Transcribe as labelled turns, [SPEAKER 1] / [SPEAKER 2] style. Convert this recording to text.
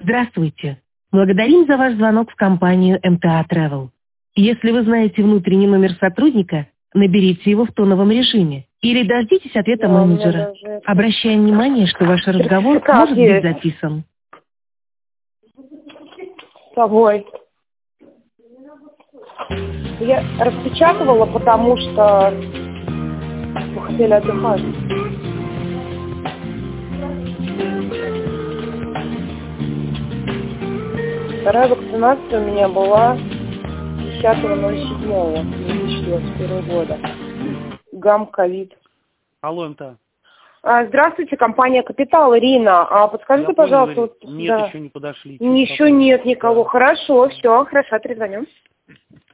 [SPEAKER 1] Здравствуйте. Благодарим за ваш звонок в компанию МТА Travel. Если вы знаете внутренний номер сотрудника, наберите его в тоновом режиме или дождитесь ответа менеджера. Обращаем внимание, что ваш разговор может быть записан.
[SPEAKER 2] С собой. Я распечатывала, потому что мы хотели отдыхать. Вторая вакцинация у меня была 10.07.2021 года. ГАМ-ковид.
[SPEAKER 3] Алло, МТА.
[SPEAKER 2] Здравствуйте, компания «Капитал», Ирина. Подскажите, пожалуйста...
[SPEAKER 3] Нет, еще не подошли.
[SPEAKER 2] Еще нет никого. Хорошо, все, хорошо, перезвоню.